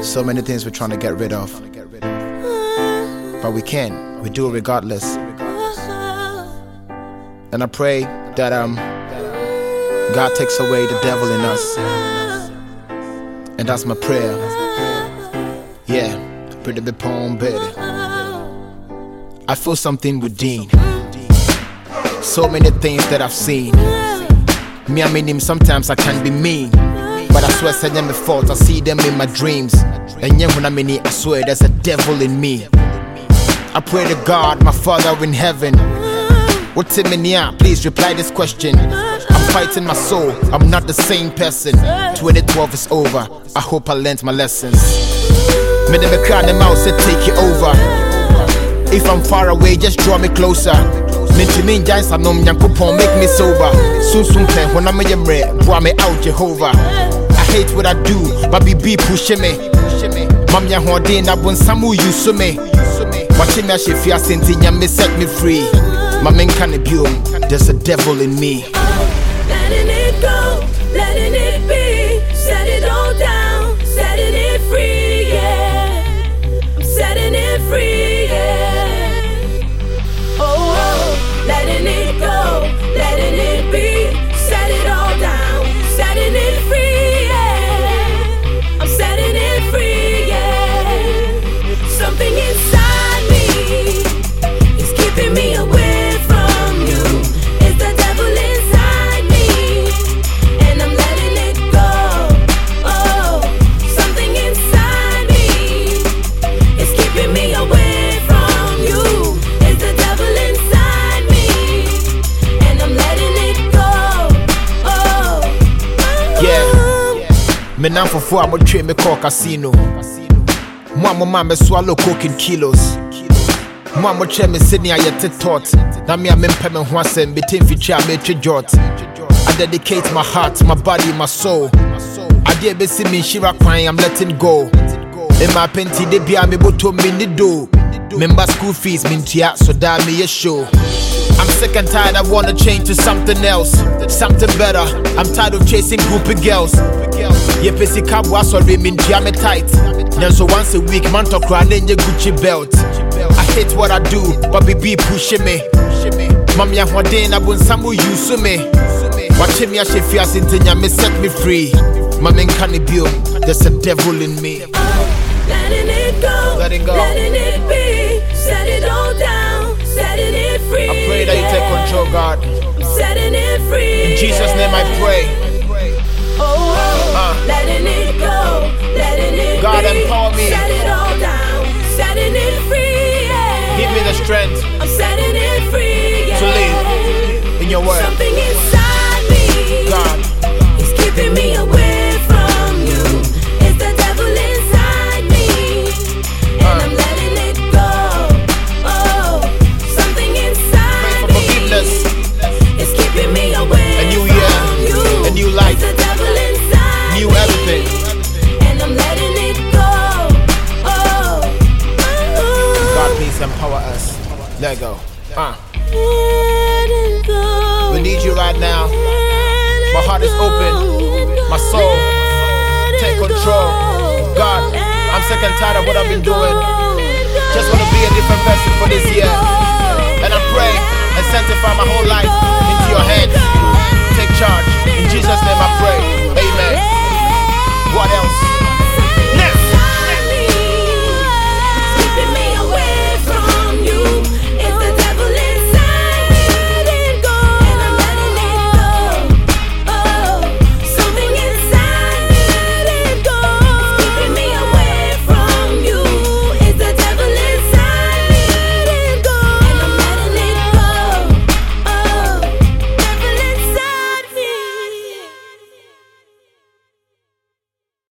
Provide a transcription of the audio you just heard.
So many things we're trying to get rid of, but we can't. We do it regardless. And I pray that God takes away the devil in us. And that's my prayer. Yeah, pretty big poem, baby. I feel something with Dean. So many things that I've seen. Me, I mean him, sometimes I can be mean, but I swear I them fault. I see them in my dreams. And yeah, when I'm in it, I swear there's a devil in me. I pray to God, my Father in heaven. What's in me now? Please reply this question. I'm fighting my soul, I'm not the same person. 2012 is over, I hope I learned my lessons. Me them cry them out, say take it over. If I'm far away, just draw me closer. Minti min giants are numb, Yankupon make me sober. Soon play when I'm a yamre, boy me out Jehovah. I hate what I do, but be pushing me. Mam ya hodin, I want Samu you so me. Watching me, she feels since me set me free. My men can't abuse, there's a devil in me. Letting it go, letting it be. Set it all down, setting it free, yeah. I'm setting it free, yeah. Oh, letting it go, letting it be. Set it all down, setting it free, yeah. I'm setting it free, yeah. Something inside me is keeping me away. Me nan for I would train me call casino. Mama me swallow coke in kilos. Mama train me Sydney I yet thought. Now me a mempe me ho asem between feature me jot. I dedicate my heart, my body, my soul. I dare be see me shira crying, I'm letting go. In my penty they be a me boto me ni do. Member school fees mintia, so that me a show. I'm sick and tired, I wanna change to something else, something better. I'm tired of chasing groupie girls. Yeah, pesi kabwa sorry mintia me tight. Then so once a week, man talk around in your Gucci belt. I hate what I do, but be pushing me. Mami ahwadin, I want Samu you so me. Watching me, I should feel since me set me free. Mami can't be, there's a devil in me. Letting it go, letting it be. Set it all down, setting it free. I pray that you take control, God. Setting it free. In Jesus' name I pray. Letting it go, letting it God be. Empower me. Set it all down, setting it free. Yeah. Give me the strength. I'm setting it free. Yeah. To live in your word. Something inside me, God, is keeping me away from you. It's the devil inside me, and I'm letting it go. Oh, something inside pray for forgiveness. me is keeping me away A new year, from you. a new life, It's the devil inside new me, everything. and I'm letting it go. Oh, God, please empower us. Let go. let it go. We need you right now. My heart is open. My soul, take control. God, I'm sick and tired of what I've been doing. Just want to be a different person for this year. And I pray and sanctify my whole life into your hands. Take charge.